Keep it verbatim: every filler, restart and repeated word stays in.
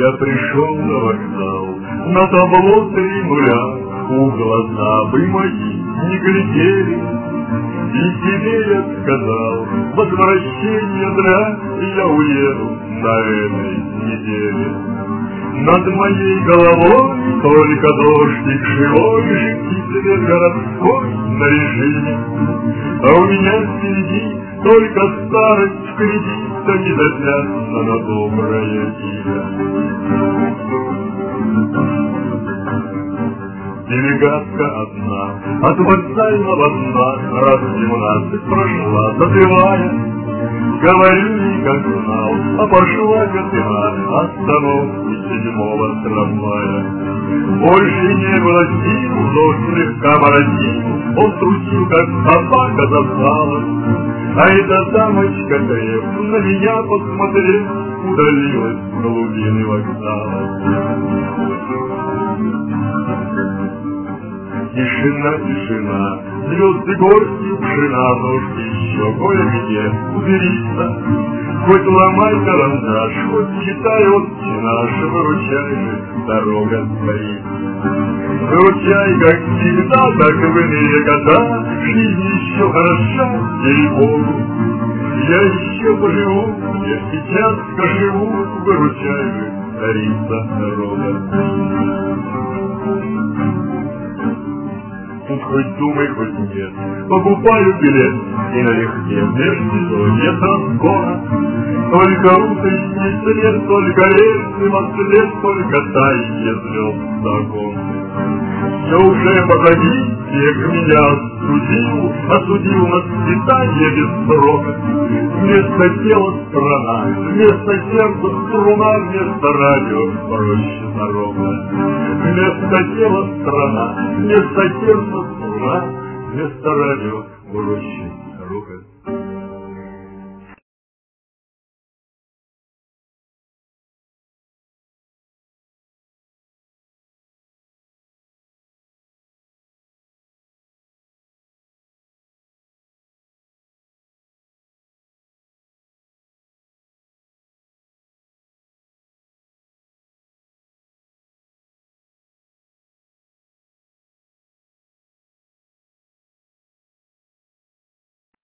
Я пришел на вокзал, на табло три нуля, у глаза бы мои не глядели, и тебе я сказал, возвращение зря, я уеду на этой неделе. Над моей головой только дождик живой, жгти свет городской на режиме, а у меня впереди только старость в кредит, да не доплясна на доброе имя. Делегатка одна от вокзального дна раз семнадцать прошла, запевая. Говорю ей, как знал, а пошла капитан остановки седьмого трамвая. Больше не было сил, но слегка морозил, он трусил, как собака застала. А эта дамочка креп на меня посмотрев, удалилась в глубины вокзала. Тишина, тишина, звезды горстью пшена, ножки еще кое-где уберися. Хоть ломай карандаш, хоть читай отче наш, выручай же, дорога стоит. Выручай, как всегда, так и в иные года, жизнь еще хороша, ей-богу. Я еще поживу, я сейчас поживу, выручай же, царица народа. Тут хоть думай, хоть нет, покупаю билет и налегке межсезонье танцора. Только уточный след, только рельсный след, только тайне звезд загон. Все уже позади, век меня осудил, осудил на свидание без срока. Вместо тела страна, вместо сердца струна, вместо радио проще дорога. Вместо тела страна, вместо сердца струна, вместо радио проще дорога.